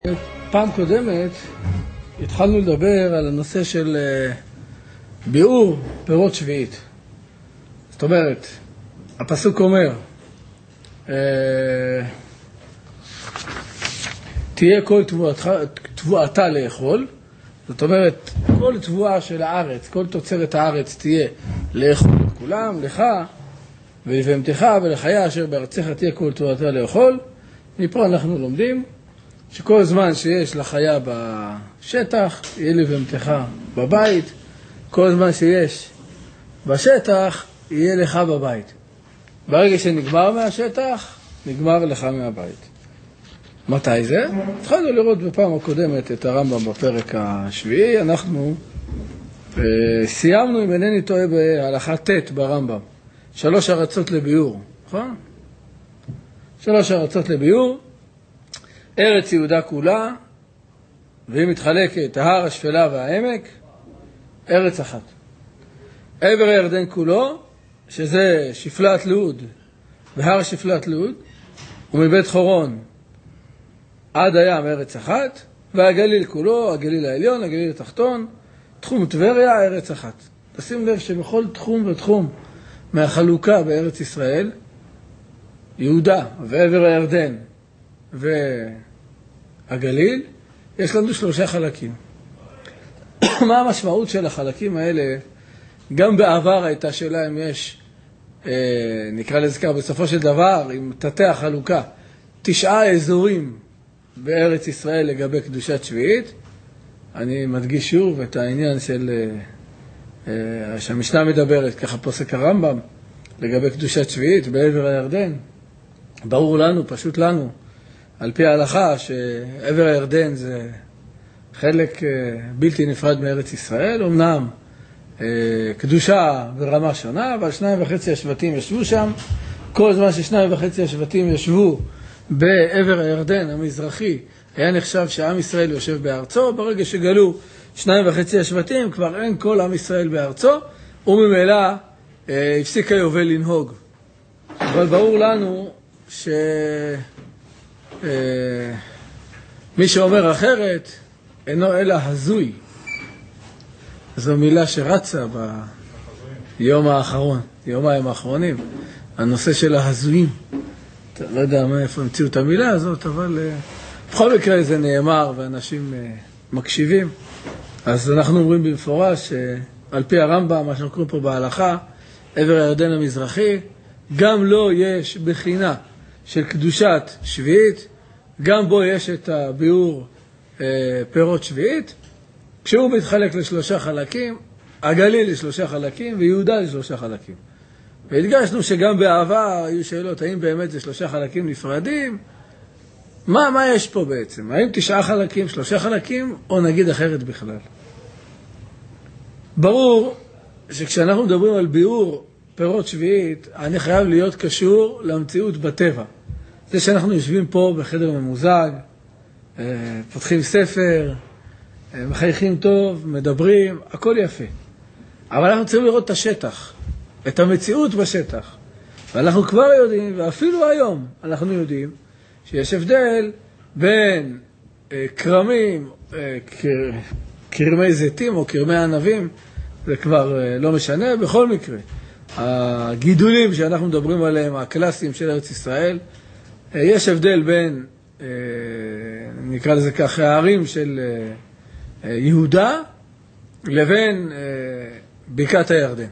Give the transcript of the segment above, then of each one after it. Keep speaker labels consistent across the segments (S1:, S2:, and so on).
S1: פעם קודמת התחלנו לדבר על הנושא של ביאור פירות שביעית. זאת אומרת, הפסוק אומר, תהיה כל תבואתה לאכול. זאת אומרת, כל תבואה של הארץ, כל תוצרת הארץ תהיה לאכול לכולם, לך ולבהמתך ולחיה אשר בארצך תהיה כל תבואתה לאכול. מפה אנחנו לומדים שכל זמן שיש לחיה בשטח, יהיה לבהמתך בבית. כל זמן שיש בשטח, יהיה לך בבית. ברגע שנגמר מהשטח, נגמר לך מהבית. מתי זה? התחלנו לראות בפעם הקודמת את הרמב"ם בפרק השביעי. אנחנו סיימנו, אם אינני טועה, בהלכה ט' ברמב"ם. 3 ארצות לביאור, נכון? 3 ארצות לביאור. ארץ יהודה כולה, והיא מתחלקת, ההר, השפלה והעמק, ארץ אחת. עבר הירדן כולו, שזה שפלת לוד, והר שפלת לוד, ומבית חורון עד הים ארץ אחת, והגליל כולו, הגליל העליון, הגליל התחתון, תחום טבריה, ארץ אחת. תשים לב שבכל תחום ותחום מהחלוקה בארץ ישראל, יהודה ועבר הירדן והגליל, יש לנו 3 חלקים. מה המשמעות של החלקים האלה? גם בעבר הייתה שאלה אם יש, נקרא לזכר, בסופו של דבר, עם תתי החלוקה, 9 אזורים בארץ ישראל לגבי קדושת שביעית. אני מדגיש שוב את העניין של שהמשנה מדברת, ככה פוסק הרמב"ם, לגבי קדושת שביעית בעבר הירדן. ברור לנו, פשוט לנו, על פי ההלכה, שעבר הירדן זה חלק בלתי נפרד מארץ ישראל. אמנם קדושה ברמה שונה, אבל 2.5 השבטים ישבו שם. כל זמן ש2.5 השבטים ישבו בעבר הירדן המזרחי, היה נחשב שעם ישראל יושב בארצו. ברגע שגלו 2.5 השבטים, כבר אין כל עם ישראל בארצו, וממילא הפסיק היובל לנהוג. אבל ברור לנו מי שאומר אחרת אינו אלא הזוי. זו מילה שרצה ביום האחרון, יומיים האחרונים, הנושא של ההזויים. לא יודע מאיפה המציאו את המילה הזאת, אבל בכל מקרה זה נאמר ואנשים מקשיבים. אז אנחנו אומרים במפורש שעל פי הרמב"ם, מה שאנחנו קוראים פה בהלכה, עבר הירדן המזרחי, גם לו יש בחינה של קדושת שביעית, גם בו יש את הביאור פירות שביעית, כשהוא מתחלק ל3 חלקים, הגליל ל3 חלקים ויהודה ל3 חלקים. והדגשנו שגם בעבר היו שאלות, האם באמת זה 3 חלקים נפרדים? מה יש פה בעצם? האם 9 חלקים, 3 חלקים, או נגיד אחרת בכלל? ברור שכשאנחנו מדברים על ביאור פירות שביעית, אני חייב להיות קשור למציאות בטבע. זה שאנחנו יושבים פה בחדר ממוזג, פותחים ספר, מחייכים טוב, מדברים, הכל יפה. אבל אנחנו צריכים לראות את השטח, את המציאות בשטח. ואנחנו כבר יודעים, ואפילו היום אנחנו יודעים, שיש הבדל בין קרמים, קרמי זיתים או קרמי ענבים, זה כבר לא משנה. בכל מקרה, הגידולים שאנחנו מדברים עליהם, הקלאסיים של ארץ ישראל, יש הבדל בין, נקרא לזה כך, הערים של יהודה לבין בקעת הירדן.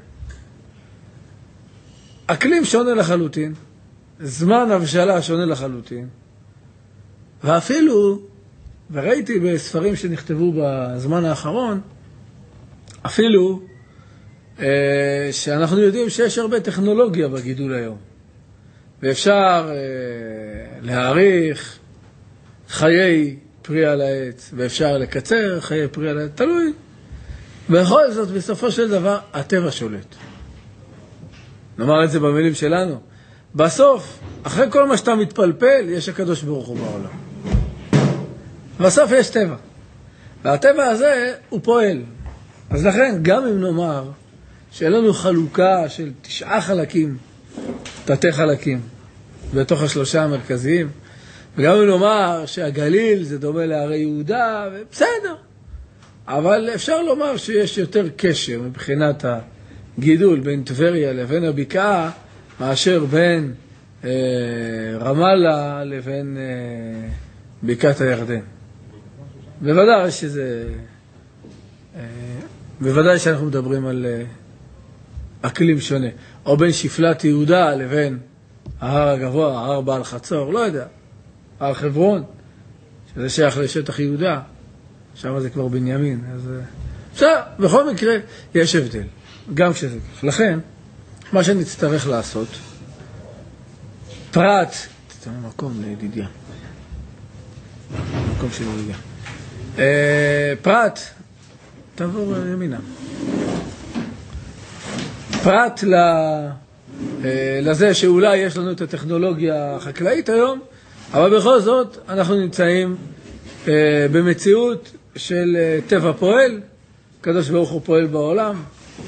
S1: אקלים שונה לחלוטין, זמן הבשלה שונה לחלוטין, ואפילו, וראיתי בספרים שנכתבו בזמן האחרון, אפילו שאנחנו יודעים שיש הרבה טכנולוגיה בגידול היום, ואפשר להאריך חיי פרי על העץ, ואפשר לקצר חיי פרי על העץ, תלוי. בכל זאת, בסופו של דבר, הטבע שולט. נאמר את זה במילים שלנו. בסוף, אחרי כל מה שאתה מתפלפל, יש הקדוש ברוך הוא בעולם. בסוף יש טבע. והטבע הזה הוא פועל. אז לכן, גם אם נאמר שאין לנו חלוקה של 9 חלקים, תתי חלקים, בתוך ה3 המרכזיים, וגם אם לומר שהגליל זה דומה להרי יהודה, בסדר. אבל אפשר לומר שיש יותר קשר מבחינת הגידול בין טבריה לבין הבקעה, מאשר בין רמאללה לבין בקעת הירדן. בוודאי שזה... בוודאי שאנחנו מדברים על אקלים שונה. או בין שפלת יהודה לבין ההר הגבוה, ההר בעל חצור, לא יודע. הר חברון, שזה שייך לשטח יהודה. שם זה כבר בנימין. אז... עכשיו, בכל מקרה, יש הבדל. גם כשזה כך. לכן, מה שנצטרך לעשות, פרט, תתן מקום לידידיה. מקום של ידידיה. פרט, תעבור ימינה. פרט לזה שאולי יש לנו את הטכנולוגיה החקלאית היום, אבל בכל זאת אנחנו נמצאים במציאות של טבע פועל, הקדוש ברוך הוא פועל בעולם,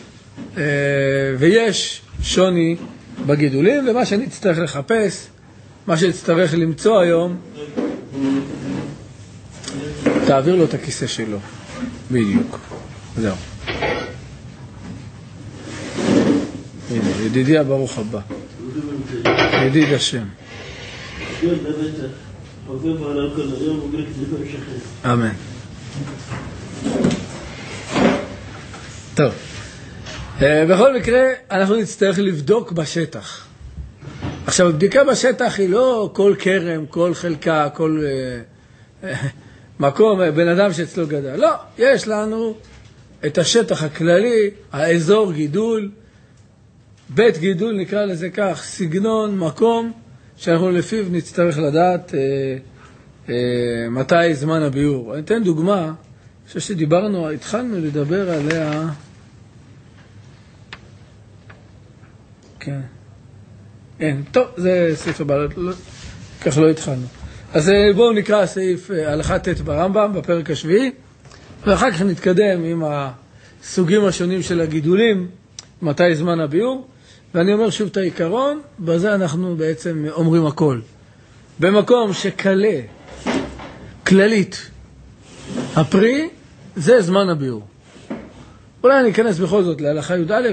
S1: ויש שוני בגידולים, ומה שנצטרך לחפש, מה שנצטרך למצוא היום, תעביר לו את הכיסא שלו, בדיוק. זהו. הנה, ידידיה ברוך הבא. ידיד השם. אמן. טוב. בכל מקרה, אנחנו נצטרך לבדוק בשטח. עכשיו, הבדיקה בשטח היא לא כל קרם, כל חלקה, כל מקום, בן אדם שאצלו גדל. לא, יש לנו את השטח הכללי, האזור גידול, בית גידול נקרא לזה כך, סגנון, מקום, שאנחנו לפיו נצטרך לדעת מתי זמן הביאור. אני אתן דוגמה, אני חושב שדיברנו, התחלנו לדבר עליה, כן, אין, טוב, זה סעיף הבא, כך לא התחלנו. אז בואו נקרא סעיף הלכה ט' ברמב"ם, בפרק השביעי, ואחר כך נתקדם עם הסוגים השונים של הגידולים, מתי זמן הביאור, ואני אומר שוב את העיקרון, בזה אנחנו בעצם אומרים הכל. במקום שקלה, כללית, הפרי, זה זמן הביאור. אולי אני אכנס בכל זאת להלכה י"א,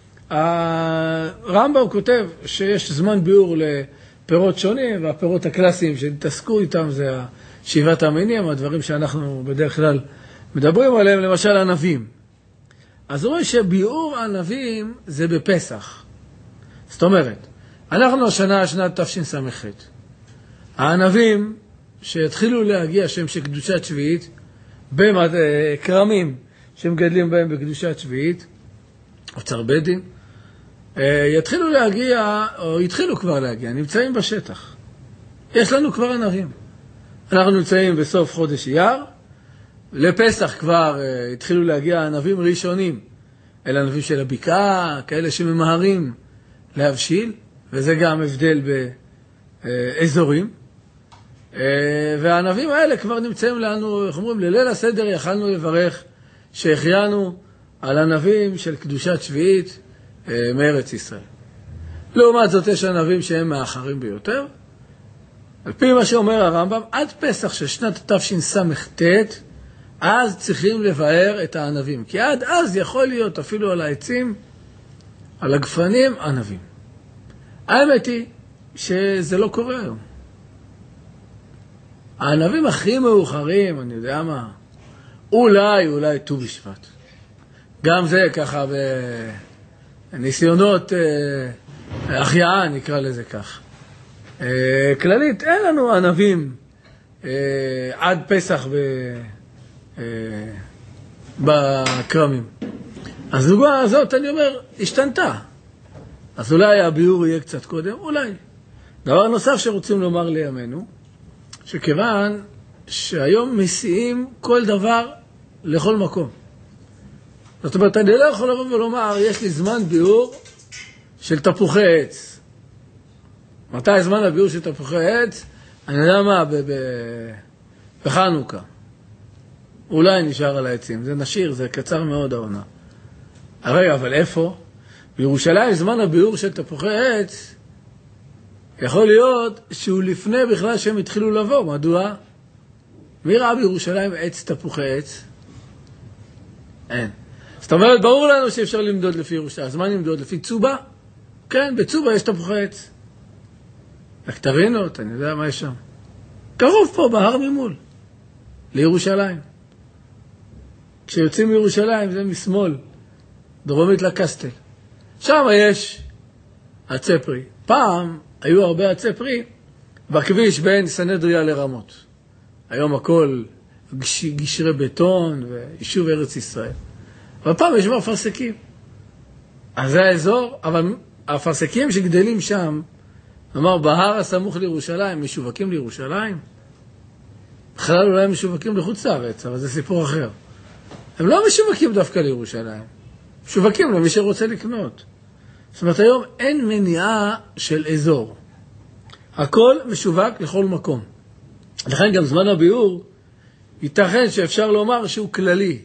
S1: הרמב"ם כותב שיש זמן ביאור לפירות שונים, והפירות הקלאסיים שתעסקו איתם זה שבעת המינים, הדברים שאנחנו בדרך כלל מדברים עליהם, למשל ענבים. אז רואים שביאור ענבים זה בפסח. זאת אומרת, אנחנו השנה, שנת תשס"ח. הענבים שהתחילו להגיע שהם של קדושת שביעית, בקרמים שמגדלים בהם בקדושת שביעית, אוצר בית דין, יתחילו להגיע, או יתחילו כבר להגיע, נמצאים בשטח. יש לנו כבר ענבים. אנחנו נמצאים בסוף חודש אייר, לפסח כבר התחילו להגיע ענבים ראשונים, אלה ענבים של הבקעה, כאלה שממהרים להבשיל, וזה גם הבדל באזורים. והענבים האלה כבר נמצאים לנו, איך אומרים, לליל הסדר יכלנו לברך שהחיינו על ענבים של קדושת שביעית מארץ ישראל. לעומת זאת יש ענבים שהם מאחרים ביותר. על פי מה שאומר הרמב"ם, עד פסח של שנת תשס"ט, אז צריכים לבאר את הענבים. כי עד אז יכול להיות אפילו על העצים, על הגפנים, ענבים. האמת היא שזה לא קורה היום. הענבים הכי מאוחרים, אני יודע מה, אולי ט"ו בשבט. גם זה ככה בניסיונות החייאה, נקרא לזה כך. כללית, אין לנו ענבים עד פסח בקרמים. אז דוגמה הזאת, אני אומר, השתנתה. אז אולי הביאור יהיה קצת קודם, אולי. דבר נוסף שרוצים לומר לימינו, שכיוון שהיום מסיעים כל דבר לכל מקום. זאת אומרת, אני לא יכול לבוא ולומר, יש לי זמן ביאור של תפוחי עץ. מתי זמן הביאור של תפוחי עץ? אני יודע מה, בחנוכה. אולי נשאר על העצים. זה נשאיר, זה קצר מאוד העונה. הרי, אבל איפה? בירושלים זמן הביאור של תפוחי עץ יכול להיות שהוא לפני בכלל שהם התחילו לבוא. מדוע? מי ראה בירושלים עץ תפוחי עץ? אין. זאת אומרת, ברור לנו שאפשר למדוד לפי ירושלים. אז מה נמדוד? לפי צובה? כן, בצובה יש תפוחי עץ. נקטרינות, אני יודע מה יש שם. קרוב פה, בהר ממול, לירושלים. כשיוצאים מירושלים זה משמאל, דרומית לקסטל. שם יש עצי פרי. פעם היו הרבה עצי פרי בכביש בין סנהדריה לרמות. היום הכל גשרי בטון ויישוב ארץ ישראל. אבל פעם יש אפרסקים. אז זה האזור, אבל האפרסקים שגדלים שם, נאמר, בהר הסמוך לירושלים, משווקים לירושלים. בכלל אולי הם משווקים לחוץ לארץ, אבל זה סיפור אחר. הם לא משווקים דווקא לירושלים. משווקים למי שרוצה לקנות. זאת אומרת, היום אין מניעה של אזור. הכל משווק לכל מקום. לכן גם זמן הביאור, ייתכן שאפשר לומר שהוא כללי.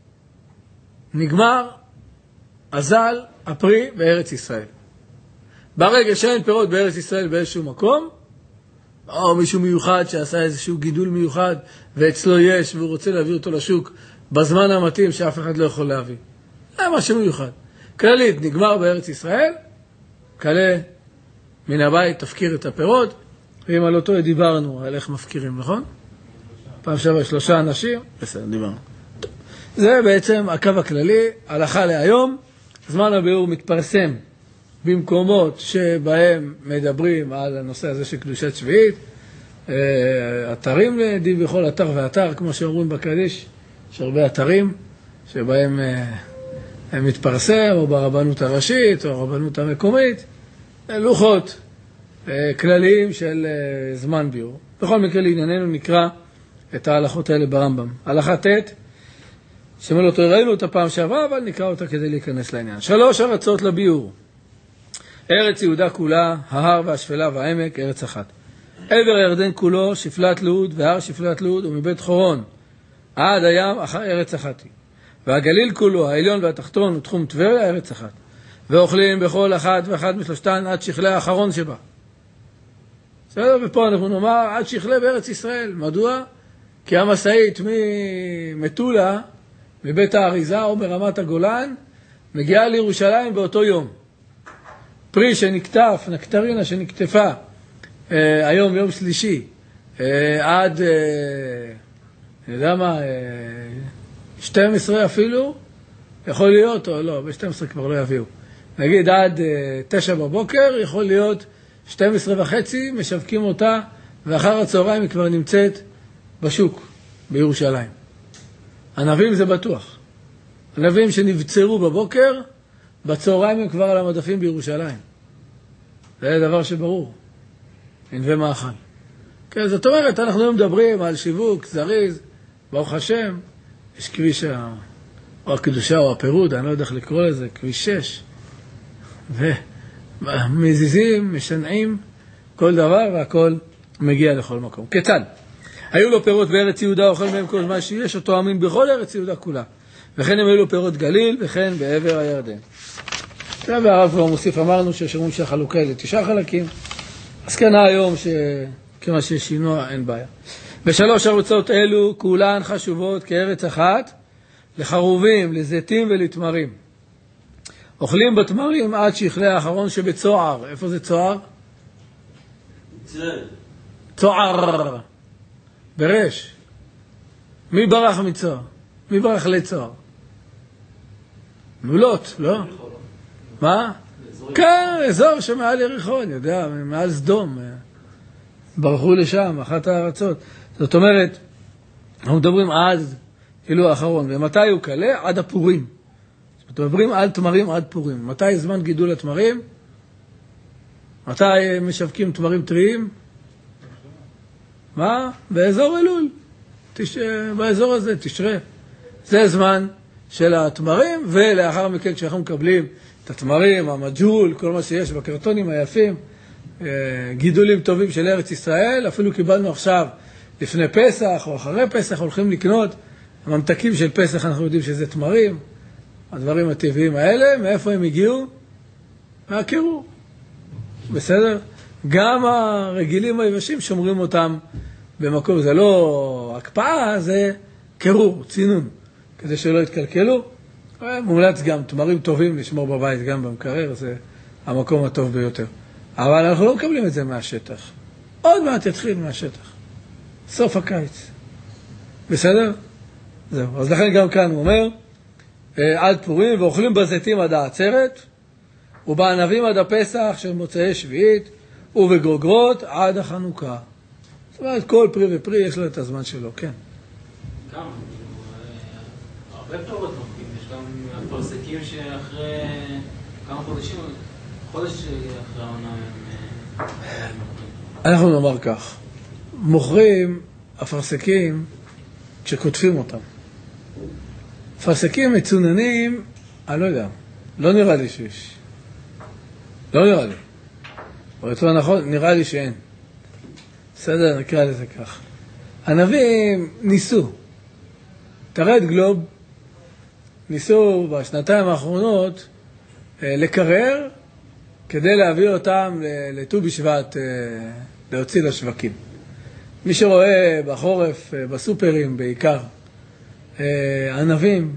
S1: נגמר, אזל, הפרי בארץ ישראל. ברגע שאין פירות בארץ ישראל באיזשהו מקום, או מישהו מיוחד שעשה איזשהו גידול מיוחד, ואצלו יש, והוא רוצה להביא אותו לשוק בזמן המתאים שאף אחד לא יכול להביא. זה משהו מיוחד. כללית, נגמר בארץ ישראל, כלה מן הבית תפקיר את הפירות, ואם על אותו דיברנו על איך מפקירים, נכון? פעם שווה 3 אנשים, בסדר, דיברנו. זה בעצם הקו הכללי, הלכה להיום, זמן הביאור מתפרסם במקומות שבהם מדברים על הנושא הזה של קדושת שביעית, אתרים דין בכל אתר ואתר, כמו שאומרים בקדיש, יש הרבה אתרים שבהם הם מתפרסם, או ברבנות הראשית, או הרבנות המקומית, לוחות כלליים של זמן ביאור. בכל מקרה לענייננו נקרא את ההלכות האלה ברמב"ם. הלכה ט' שמל אותו ראינו אותה פעם שעברה, אבל נקרא אותה כדי להיכנס לעניין. 3 ארצות לביאור. ארץ יהודה כולה, ההר והשפלה והעמק, ארץ אחת. עבר הירדן כולו, שפלת לוד, והר שפלת לוד, ומבית חורון עד הים, ארץ אחת היא. והגליל כולו, העליון והתחתון, ותחום טבריה, ארץ אחת. ואוכלים בכל אחת ואחת משלושתן עד שכלי האחרון שבה. בסדר? ופה אנחנו נאמר עד שכלי בארץ ישראל. מדוע? כי המשאית ממטולה, מבית האריזה או מרמת הגולן, מגיעה לירושלים באותו יום. פרי שנקטף, נקטרינה שנקטפה, היום יום שלישי, עד, אני יודע מה, 12 אפילו, יכול להיות, או לא, ב-12 כבר לא יביאו. נגיד עד 9 בבוקר, יכול להיות 12:30, משווקים אותה, ואחר הצהריים היא כבר נמצאת בשוק, בירושלים. ענבים זה בטוח. ענבים שנבצרו בבוקר, בצהריים הם כבר על המדפים בירושלים. זה דבר שברור. ענבי מאכל. כן, זאת אומרת, אנחנו מדברים על שיווק, זריז, ברוך השם, יש כביש או הקדושה או הפירוד, אני לא יודע איך לקרוא לזה, כביש 6. ומזיזים, משנעים, כל דבר והכל מגיע לכל מקום. כיצד? היו לו פירות בארץ יהודה, אוכל מהם כל מה שיש, אותו אמין בכל ארץ יהודה כולה. וכן הם היו לו פירות גליל, וכן בעבר הירדן. והרב כבר מוסיף, אמרנו ששומעים שהחלוקה אלה 9 חלקים, אז כן היום שכמה שיש שינוע אין בעיה. 3 ארצות אלו כולן חשובות כארץ אחת, לחרובים, לזיתים ולתמרים. אוכלים בתמרים עד שכלי האחרון שבצוער. איפה זה צוער? צוער. ברש. מי ברח מצוער? מי ברח לצוער? נולות, לא? מה? כן, אזור שמעל יריחון, יודע, מעל סדום. ברחו לשם, אחת הארצות. זאת אומרת, אנחנו מדברים עד, כאילו האחרון, ומתי הוא קלה? עד הפורים. זאת אומרת, מדברים על תמרים עד פורים. מתי זמן גידול התמרים? מתי משווקים תמרים טריים? מה? באזור אלול. באזור הזה, תשרה. זה זמן של התמרים, ולאחר מכן כשאנחנו מקבלים את התמרים, המג'ול, כל מה שיש בקרטונים היפים, גידולים טובים של ארץ ישראל, אפילו קיבלנו עכשיו לפני פסח או אחרי פסח, הולכים לקנות הממתקים של פסח, אנחנו יודעים שזה תמרים, הדברים הטבעיים האלה, מאיפה הם הגיעו? מהקירור, בסדר? גם הרגילים היבשים שומרים אותם במקום, זה לא הקפאה, זה קירור, צינון, כדי שלא יתקלקלו. מומלץ גם תמרים טובים לשמור בבית גם במקרר, זה המקום הטוב ביותר. אבל אנחנו לא מקבלים את זה מהשטח. עוד מעט יתחיל מהשטח. סוף הקיץ. בסדר? זהו. אז לכן גם כאן הוא אומר, עד פורים ואוכלים בזיתים עד העצרת, ובענבים עד הפסח של מוצאי שביעית, ובגוגרות עד החנוכה. זאת אומרת, כל פרי ופרי יש לו את הזמן שלו, כן.
S2: גם, הרבה פירות נוחים, יש גם הפרסקים שאחרי כמה חודשים, חודש אחרי העונה הם מוכרים.
S1: אנחנו נאמר כך, מוכרים הפרסקים כשכותפים אותם. פרסקים מצוננים, אני לא יודע, לא נראה לי שיש. לא נראה לי. או יותר נכון, נראה לי שאין. בסדר, נקרא לזה כך. הנביאים ניסו. תרד גלוב, ניסו בשנתיים האחרונות לקרר כדי להביא אותם לט"ו בשבט, להוציא לשווקים. מי שרואה בחורף, בסופרים בעיקר, ענבים,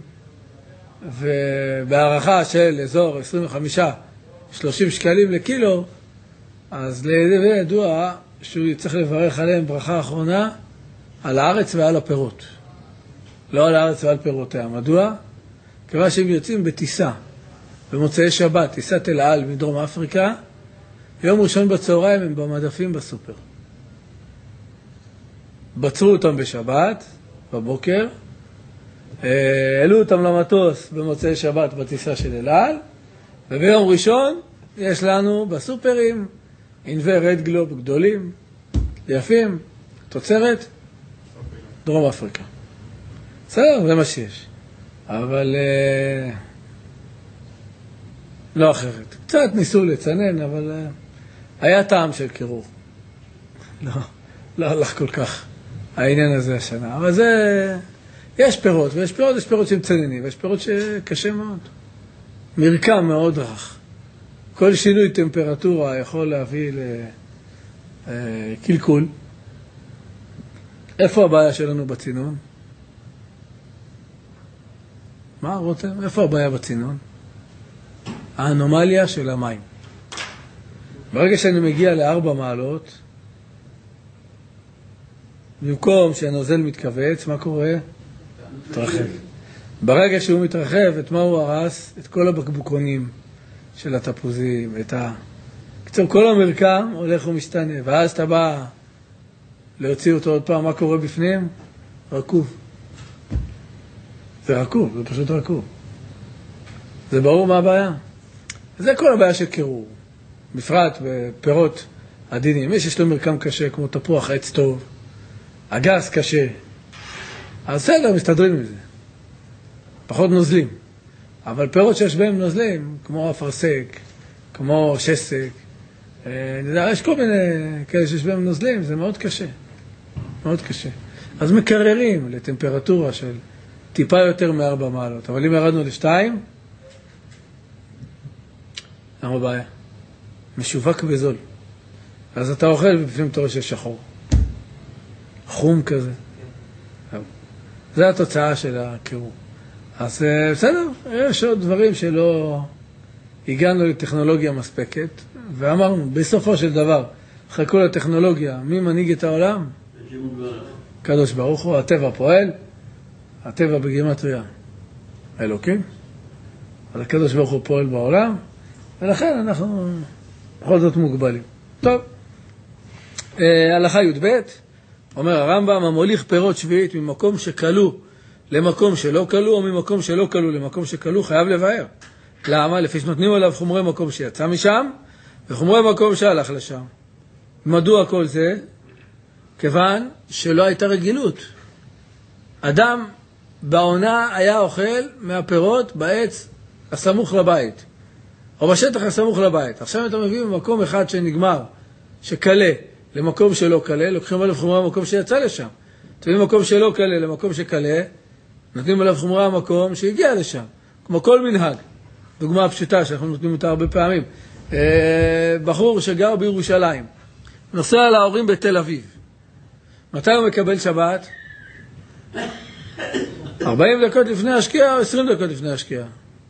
S1: ובהערכה של אזור 25-30 שקלים לקילו, אז לידי ידוע שהוא צריך לברך עליהם ברכה האחרונה על הארץ ועל הפירות. לא על הארץ ועל פירותיה. מדוע? כיוון שהם יוצאים בטיסה, במוצאי שבת, טיסת אל על מדרום אפריקה, יום ראשון בצהריים הם במדפים בסופר. בצרו אותם בשבת, בבוקר, העלו אותם למטוס במוצאי שבת בטיסה של אל על, וביום ראשון יש לנו בסופרים ענבי רד גלוב גדולים, יפים, תוצרת, דרום אפריקה. בסדר, זה מה שיש. אבל לא אחרת. קצת ניסו לצנן, אבל היה טעם של קירור. לא הלך כל כך העניין הזה השנה. אבל זה, יש פירות, ויש פירות שהם צננים, ויש פירות שקשה מאוד. מרקם מאוד רך. כל שינוי טמפרטורה יכול להביא לקלקול. איפה הבעיה שלנו בצינון? מה רותם? איפה הבעיה בצינון? האנומליה של המים. ברגע שאני מגיע ל4 מעלות, במקום שהנוזל מתכווץ, מה קורה? מתרחב. ברגע שהוא מתרחב, את מה הוא הרס? את כל הבקבוקונים של התפוזים, קצור, כל המרקם הולך ומשתנה, ואז אתה בא להוציא אותו עוד פעם, מה קורה בפנים? רקוב. זה רקוב, זה פשוט רקוב. זה ברור מה הבעיה. זה כל הבעיה של קירור. בפרט בפירות עדינים. מי שיש לו מרקם קשה, כמו תפוח עץ טוב, אגס קשה, אז בסדר, מסתדרים עם זה. פחות נוזלים. אבל פירות שיש בהם נוזלים, כמו אפרסק, כמו שסק, יש כל מיני כאלה שיש בהם נוזלים, זה מאוד קשה. מאוד קשה. אז מקררים לטמפרטורה של טיפה יותר מ4 מעלות. אבל אם ירדנו ל2, למה בעיה? משווק בזול. אז אתה אוכל ובפנים אתה רואה שיש שחור. חום כזה. זה התוצאה של הקירור. אז בסדר, יש עוד דברים שלא הגענו לטכנולוגיה מספקת, ואמרנו, בסופו של דבר, אחרי כל הטכנולוגיה, מי מנהיג את העולם? קדוש ברוך הוא, הטבע פועל, הטבע בגימטריה אלוקים, אז הקדוש ברוך הוא פועל בעולם, ולכן אנחנו בכל זאת מוגבלים. טוב, הלכה י"ב, אומר הרמב"ם, המוליך פירות שביעית ממקום שקלו למקום שלא קלו, או ממקום שלא קלו למקום שקלו, חייב לבאר. למה? לפי שנותנים עליו חומרי מקום שיצא משם, וחומרי מקום שהלך לשם. מדוע כל זה? כיוון שלא הייתה רגילות. אדם בעונה היה אוכל מהפירות בעץ הסמוך לבית, או בשטח הסמוך לבית. עכשיו אתה מביא ממקום אחד שנגמר, שקלה, למקום שלא קלה, לוקחים עליו חומרי המקום שיצא לשם. תביאים מקום שלא קלה למקום שקלה, נותנים עליו חומרי המקום שהגיע לשם. כמו כל מנהג. דוגמה פשוטה שאנחנו נותנים אותה הרבה פעמים. בחור שגר בירושלים, נוסע להורים בתל אביב. מתי הוא מקבל שבת? 40 דקות לפני השקיעה או 20 דקות לפני השקיעה?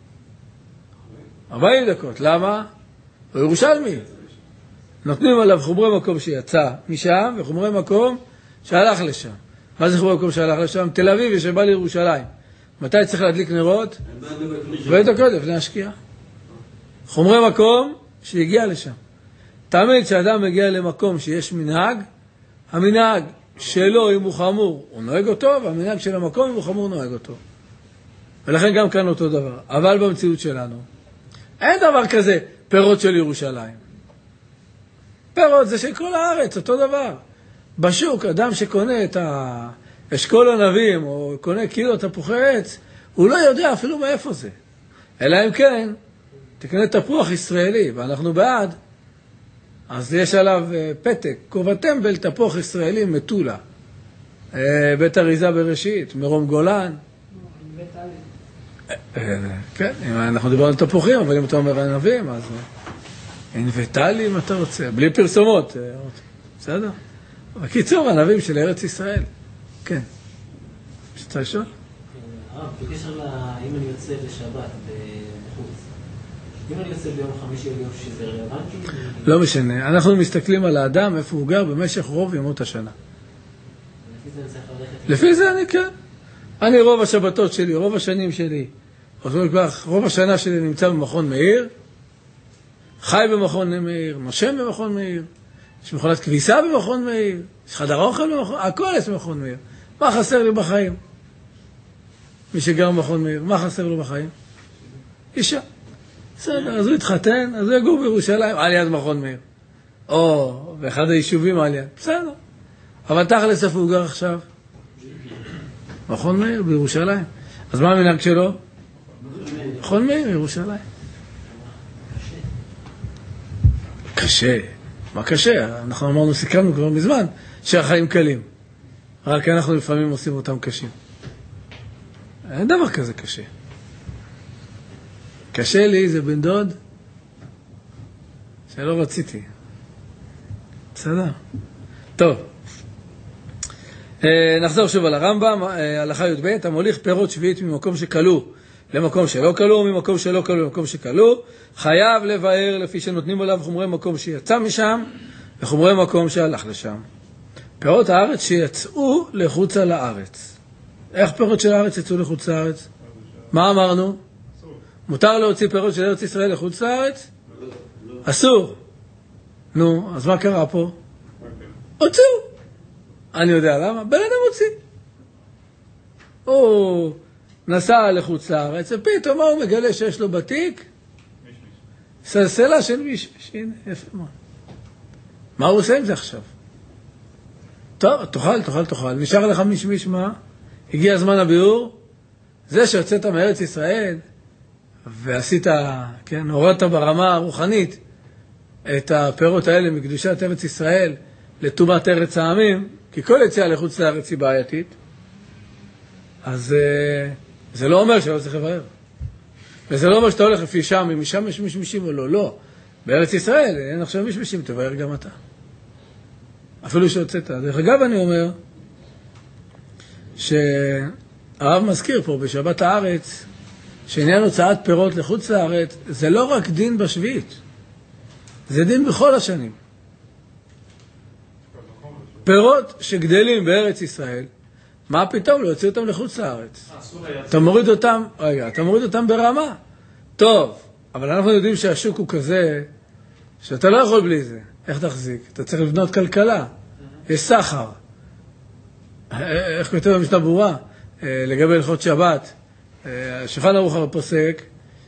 S1: 40 דקות. למה? הוא ירושלמי. נותנים עליו חומרי מקום שיצא משם, וחומרי מקום שהלך לשם. מה זה חומרי מקום שהלך לשם? תל אביב שבא לירושלים. מתי צריך להדליק נרות? 40 דקות לפני השקיעה. חומרי מקום שהגיע לשם. תמיד כשאדם מגיע למקום שיש מנהג, המנהג שלו אם הוא חמור הוא נוהג אותו, והמנהג של המקום אם הוא חמור נוהג אותו. ולכן גם כאן אותו דבר. אבל במציאות שלנו אין דבר כזה פירות של ירושלים. פירות זה של כל הארץ, אותו דבר. בשוק, אדם שקונה את אשכול ענבים או קונה קילו תפוחי עץ, הוא לא יודע אפילו מאיפה זה. אלא אם כן, תקנה תפוח ישראלי, ואנחנו בעד, אז יש עליו פתק, כובע טמבל, תפוח ישראלי מטולה. בית אריזה בראשית, מרום גולן. כן, אנחנו דיברנו על תפוחים, אבל אם אתה אומר ענבים, אז אינבטלי אם אתה רוצה, בלי פרסומות. בסדר? בקיצור, ענבים של ארץ ישראל. כן. שצריך לשאול?
S2: בקשר אם אני יוצא לשבת בחוץ, אם אני יוצא ביום חמישי או ביום שזה רלוונטי?
S1: לא משנה. אנחנו מסתכלים על האדם, איפה הוא גר במשך רוב ימות השנה.
S2: לפי זה אני צריך ללכת?
S1: לפי זה אני כן. אני רוב השבתות שלי, רוב השנים שלי, רוב השנה שלי נמצא במכון מאיר, חי במכון מאיר, נושם במכון מאיר, יש מכונת כביסה במכון מאיר, יש חדר אוכל במכון, הכל יש במכון מאיר. מה חסר לי בחיים? מי שגר במכון מאיר, מה חסר לו בחיים? אישה. בסדר, אז הוא התחתן, אז הוא יגור בירושלים, על יד מכון מאיר. או באחד היישובים על יד. בסדר. אבל תכלס איפה הוא גר עכשיו? מכון מאיר בירושלים. אז מה המנהג שלו? מכון מאיר בירושלים. קשה. מה קשה? אנחנו אמרנו, סיכמנו כבר מזמן שהחיים קלים. רק אנחנו לפעמים עושים אותם קשים. אין דבר כזה קשה. קשה לי זה בן דוד שלא רציתי. בסדר? טוב. נחזור שוב על הרמב"ם, הלכה י"ב, המוליך פירות שביעית ממקום שקלו למקום שלא קלו, ממקום שלא קלו למקום שקלו, חייב לבאר לפי שנותנים עליו חומרי מקום שיצא משם, וחומרי מקום שהלך לשם. פירות הארץ שיצאו לחוץ על הארץ. איך פירות של הארץ יצאו לחוץ לארץ? מה אמרנו? מותר להוציא פירות של ארץ ישראל לחוץ לארץ? אסור. נו, אז מה קרה פה? הוציאו. אני יודע למה? בן אדם הוציא. הוא נסע לחוץ לארץ, ופתאום הוא מגלה שיש לו בתיק? סלסלה של מישמיש. הנה, יפה מאוד. מה הוא עושה עם זה עכשיו? טוב, תאכל. נשאר לך מישמיש מה? הגיע הזמן הביאור. זה שיוצאת מארץ ישראל, ועשית, כן, הורדת ברמה הרוחנית את הפירות האלה מקדושת ארץ ישראל לטומאת ארץ העמים, כי כל יציאה לחוץ לארץ היא בעייתית, אז זה לא אומר שלא צריך לבאר. וזה לא אומר שאתה הולך לפי שם, אם משם יש מישמישים או לא, לא. בארץ ישראל אין עכשיו מישמישים, תבאר גם אתה. אפילו שהוצאת. דרך אגב אני אומר, שהרב מזכיר פה בשבת הארץ, שעניין הוצאת פירות לחוץ לארץ, זה לא רק דין בשביעית, זה דין בכל השנים. פירות שגדלים בארץ ישראל, מה פתאום להוציא אותם לחוץ לארץ? אתה מוריד אותם ברמה. טוב, אבל אנחנו יודעים שהשוק הוא כזה, שאתה לא יכול בלי זה. איך תחזיק? אתה צריך לבנות כלכלה. יש סחר. איך כותב במשנה ברורה? לגבי הלכות שבת. שולחן ערוך פוסק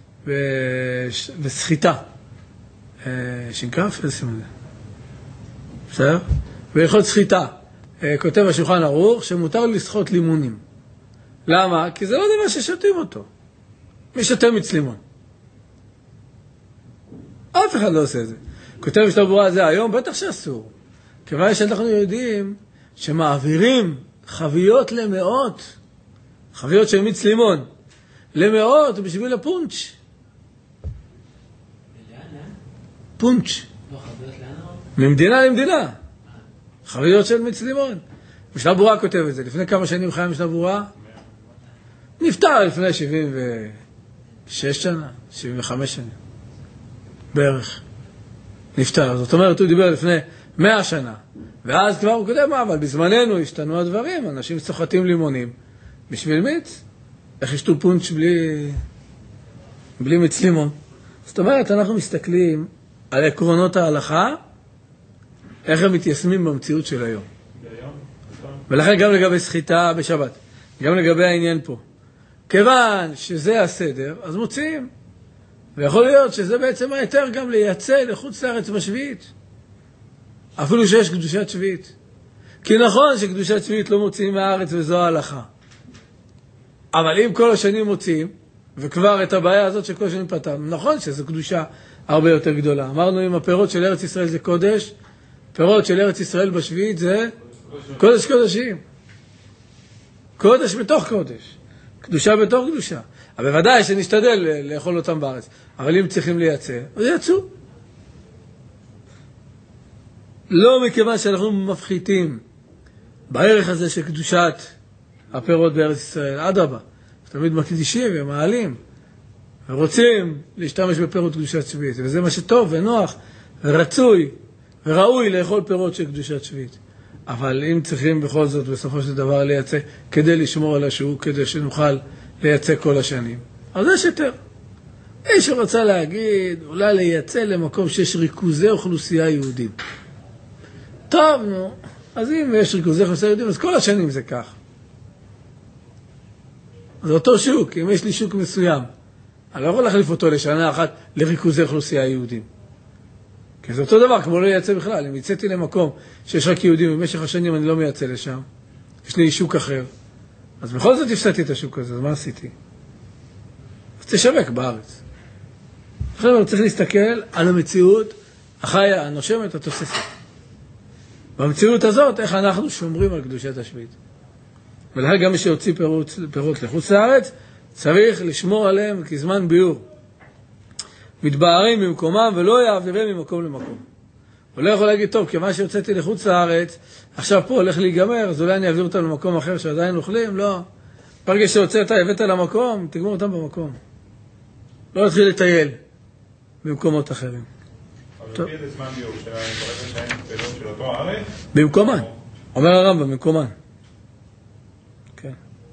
S1: וסחיטה. שינקף? איזה סימן זה? בסדר? בהלכות סחיטה. כותב השולחן ערוך שמותר לסחוט לימונים. למה? כי זה לא דבר ששותים אותו. מי שותה מיץ לימון? אף אחד לא עושה את זה. כותב במשנה ברורה זה היום, בטח שאסור. כיוון שאנחנו יודעים שמעבירים חביות למאות, חביות של מיץ לימון, למאות בשביל הפונץ'. פונץ'.
S2: לא, חביות לאן?
S1: ממדינה למדינה. חוויות של מצלימון. משנה ברורה כותב את זה. לפני כמה שנים חי משנה ברורה? נפטר לפני 76 שנה, 75 שנה. בערך. נפטר. זאת אומרת, הוא דיבר לפני 100 שנה. ואז כבר הוא כותב מה, אבל בזמננו השתנו הדברים. אנשים סוחטים לימונים. בשביל מיץ? איך ישתו פונץ' בלי מיץ לימון? זאת אומרת, אנחנו מסתכלים על עקרונות ההלכה, איך הם מתיישמים במציאות של היום. ולכן גם לגבי סחיטה בשבת, גם לגבי העניין פה. כיוון שזה הסדר, אז מוציאים. ויכול להיות שזה בעצם היתר גם לייצא לחוץ לארץ בשביעית. אפילו שיש קדושת שביעית. כי נכון שקדושת שביעית לא מוציאים מהארץ וזו ההלכה. אבל אם כל השנים מוציאים, וכבר את הבעיה הזאת שכל השנים פתרנו, נכון שזו קדושה הרבה יותר גדולה. אמרנו אם הפירות של ארץ ישראל זה קודש, פירות של ארץ ישראל בשביעית זה קודש קודשים. קודש בתוך קודש. קדושה בתוך קדושה. אבל בוודאי שנשתדל לאכול אותם בארץ. אבל אם צריכים לייצא, אז יצאו. לא מכיוון שאנחנו מפחיתים בערך הזה של קדושת הפירות בארץ ישראל. אדרבה. תמיד מקדישים ומעלים. ורוצים להשתמש בפירות קדושת שביעית. וזה מה שטוב ונוח ורצוי וראוי לאכול פירות של קדושת שביעית. אבל אם צריכים בכל זאת בסופו של דבר לייצא כדי לשמור על השוק, כדי שנוכל לייצא כל השנים. אז יש יותר. מי שרוצה להגיד, אולי לייצא למקום שיש ריכוזי אוכלוסייה יהודית. טוב, נו. אז אם יש ריכוזי אוכלוסייה יהודית, אז כל השנים זה כך. זה אותו שוק. אם יש לי שוק מסוים, אני לא יכול להחליף אותו לשנה אחת לריכוזי אוכלוסייה יהודים. כי זה אותו דבר, כמו לא ייצא בכלל. אם יצאתי למקום שיש רק יהודים, במשך השנים אני לא מייצא לשם. יש לי שוק אחר. אז בכל זאת הפסדתי את השוק הזה, אז מה עשיתי? אז תשווק בארץ. עכשיו צריך להסתכל על המציאות החיה, הנושמת, התוססת. במציאות הזאת, איך אנחנו שומרים על קדושת השביעית. ולכן גם מי שיוציא פירות לחוץ לארץ, צריך לשמור עליהם כזמן ביור. מתבארים במקומם ולא יעבירים ממקום למקום. הוא לא יכול להגיד, טוב, כמה שיוצאתי לחוץ לארץ, עכשיו פה הולך להיגמר, אז אולי אני אעביר אותם למקום אחר שעדיין אוכלים? לא. ברגע שהוצאת, הבאת למקום, תגמור אותם במקום. לא להתחיל לטייל במקומות אחרים.
S3: אבל לפי איזה זמן ביור שאין פירות של אותו הארץ?
S1: במקומן. אומר הרמב"ם, במקומן. כן.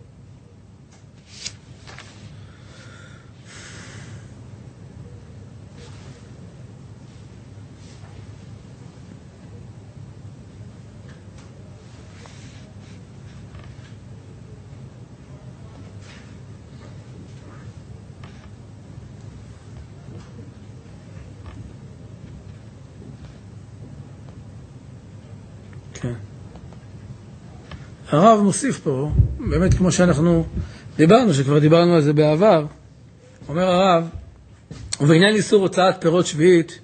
S1: הרב מוסיף פה, באמת כמו שאנחנו דיברנו, שכבר דיברנו על זה בעבר, אומר הרב, ובעניין איסור הוצאת פירות שביעית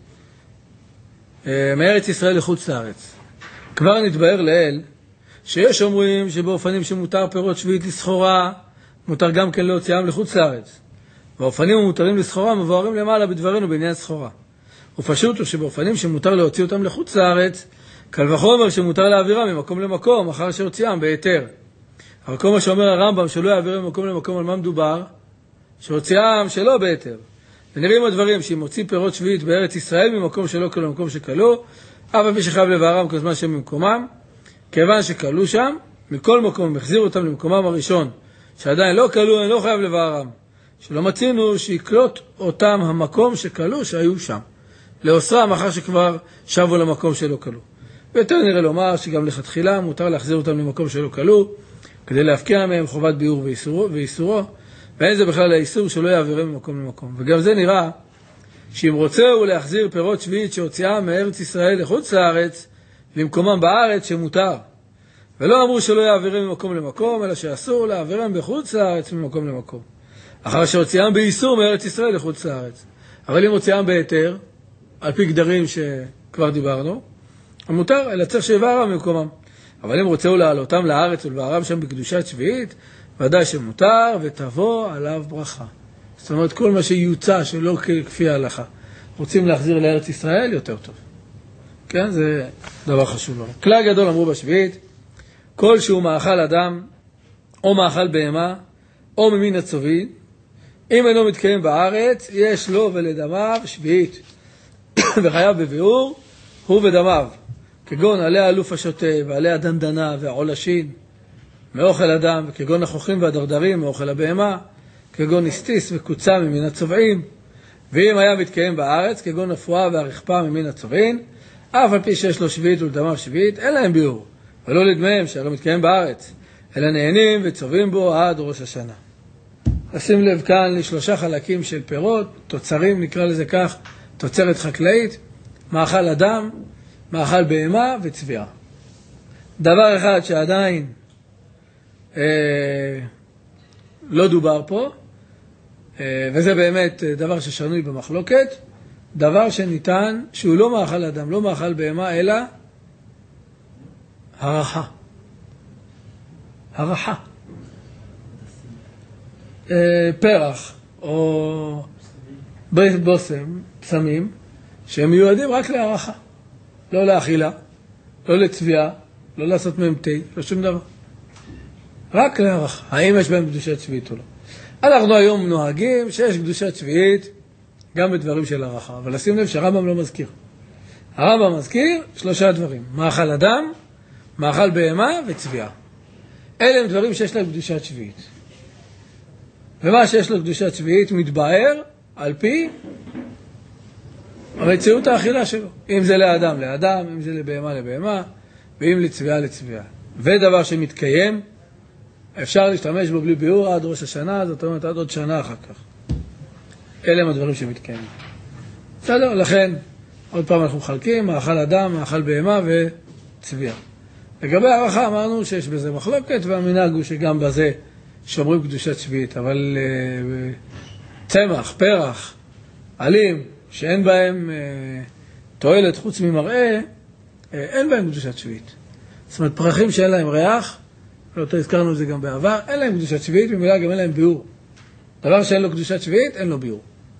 S1: מארץ ישראל לחוץ לארץ. כבר נתבהר לאל שיש אומרים שבאופנים שמותר פירות שביעית לסחורה, מותר גם כן להוציאם לחוץ לארץ. והאופנים המותרים לסחורה מבוארים למעלה בדברנו בעניין סחורה. ופשוט הוא שבאופנים שמותר להוציא אותם לחוץ לארץ, קל וחומר שמותר להעבירם ממקום למקום, אחר שהוציאם בהיתר. אבל כל מה שאומר הרמב"ם שלא יעבירם ממקום למקום, על מה מדובר? שהוציאם שלא בהיתר. ונראים הדברים שאם הוציא פירות שביעית בארץ ישראל ממקום שלא כלו למקום שכלו, אבל מי שחייב לבערם כל זמן שהם במקומם, כיוון שכלו שם, מכל מקום מחזיר אותם למקומם הראשון, שעדיין לא כלו, אני לא חייב לבערם. שלא מצינו שיקלוט אותם המקום שכלו שהיו שם. לאוסרם אחר שכבר שבו למקום שלא כלו. ויותר נראה לומר שגם לכתחילה מותר להחזיר אותם למקום שלא כלו, כדי להפקיע מהם חובת ביור ואיסורו, ואין זה בכלל האיסור שלא יעבירם ממקום למקום. וגם זה נראה שאם רוצה הוא להחזיר פירות שביעית שהוציאה מארץ ישראל לחוץ לארץ, למקומם בארץ שמותר. ולא אמרו שלא יעבירם ממקום למקום, אלא שאסור להעבירם בחוץ לארץ ממקום למקום. אחר שהוציאם באיסור מארץ ישראל לחוץ לארץ. אבל אם הוציאם בהיתר, על פי גדרים שכבר דיברנו, המותר, אלא צריך שיבערם ממקומם. אבל אם רוצהו לעלותם לארץ ולבערם שם בקדושת שביעית, ודאי שמותר ותבוא עליו ברכה. זאת אומרת, כל מה שיוצא שלא כפי ההלכה. רוצים להחזיר לארץ ישראל, יותר טוב. כן, זה דבר חשוב. כלל גדול אמרו בשביעית, כל שהוא מאכל אדם, או מאכל בהמה, או ממין הצובי, אם אינו מתקיים בארץ, יש לו ולדמיו שביעית, וחייב בביאור, הוא ודמיו, כגון עלי האלוף השוטה, ועלי הדנדנה והעולשין, מאוכל אדם, וכגון החוכים והדרדרים, מאוכל הבהמה, כגון ניסטיס וקוצה ממין הצובעים, ואם היה מתקיים בארץ, כגון הפועה והרחפה ממין הצובעים, אף על פי שיש לו שביעית ולדמיו שביעית, אין להם ביאור, ולא לדמיהם שלא מתקיים בארץ, אלא נהנים וצובעים בו עד ראש השנה. נשים לב כאן לשלושה חלקים של פירות, תוצרים, נקרא לזה כך, תוצרת חקלאית, מאכל אדם, מאכל בהמה וצביעה. דבר אחד שעדיין לא דובר פה, וזה באמת דבר ששנוי במחלוקת, דבר שניתן, שהוא לא מאכל אדם, לא מאכל בהמה, אלא הרחה. הרחה. פרח או בוסם, פסמים, שהם מיועדים רק להרחה. לא לאכילה, לא לצביעה, לא לעשות מהם תה, לא שום דבר. רק להרחה. האם יש בהם קדושת שביעית או לא? אנחנו היום נוהגים שיש קדושת שביעית גם בדברים של הרחה, אבל לשים לב שהרמב"ם לא מזכיר. הרמב"ם מזכיר שלושה דברים, מאכל אדם, מאכל בהמה וצביעה. אלה הם דברים שיש להם קדושת שביעית. ומה שיש לו קדושת שביעית מתבאר על פי המציאות האכילה שלו. אם זה לאדם, לאדם, אם זה לבהמה, לבהמה, ואם לצביעה, לצביעה. ודבר שמתקיים, אפשר להשתמש בו בלי ביאור עד ראש השנה, זאת אומרת עד עוד שנה אחר כך. אלה הם הדברים שמתקיימים. בסדר, לכן, עוד פעם אנחנו מחלקים, מאכל אדם, מאכל בהמה וצביעה. לגבי הערכה אמרנו שיש בזה מחלוקת, והמנהג הוא שגם בזה שומרים קדושת שביעית, אבל צמח, פרח, עלים, שאין בהם תועלת חוץ ממראה, אין בהם קדושת שביעית. זאת אומרת, פרחים שאין להם ריח, ואותו הזכרנו את זה גם בעבר, אין להם קדושת שביעית, במילה גם אין להם ביאור. דבר שאין לו קדושת שביעית, אין לו ביאור.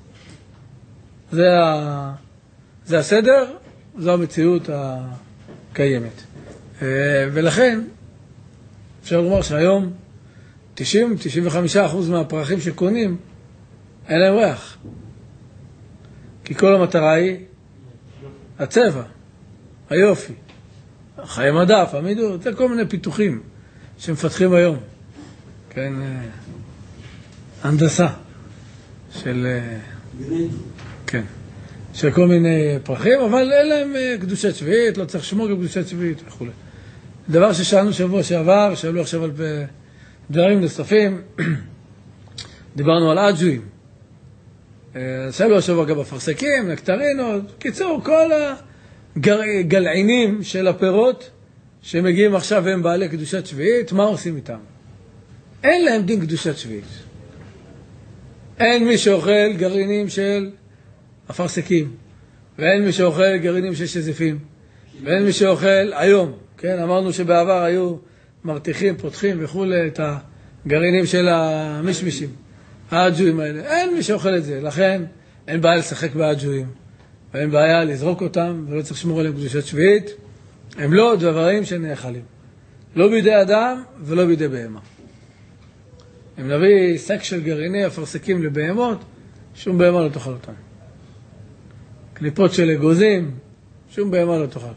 S1: זה הסדר, זו המציאות הקיימת. ולכן, אפשר לומר שהיום 90-95% מהפרחים שקונים, אין להם ריח. כי כל המטרה היא הצבע, היופי, חיי מדף, עמידות, זה כל מיני פיתוחים שמפתחים היום. כן, הנדסה של, כן, של כל מיני פרחים, אבל אין להם קדושת שביעית, לא צריך שמור קדושת שביעית וכו'. דבר ששאלנו שבוע שעבר, שאלו עכשיו על דברים נוספים, דיברנו על אג'ויים. שאלו השבוע גם אפרסקים, נקטרינות, קיצור, כל הגלעינים של הפירות שמגיעים עכשיו והם בעלי קדושת שביעית, מה עושים איתם? אין להם דין קדושת שביעית. אין מי שאוכל גרעינים של אפרסקים, ואין מי שאוכל גרעינים של שזיפים, ואין מי שאוכל היום, כן, אמרנו שבעבר היו מרתיחים, פותחים וכו' את הגרעינים של המשמישים, האג'ויים האלה, אין מי שאוכל את זה, לכן אין בעיה לשחק באג'ויים, ואין בעיה לזרוק אותם, ולא צריך לשמור עליהם קדושת שביעית, הם לא דברים שנאכלים, לא בידי אדם ולא בידי בהמה. אם נביא שק של גרעיני אפרסקים לבהמות, שום בהמה לא תאכל אותם. קליפות של אגוזים, שום בהמה לא תאכל.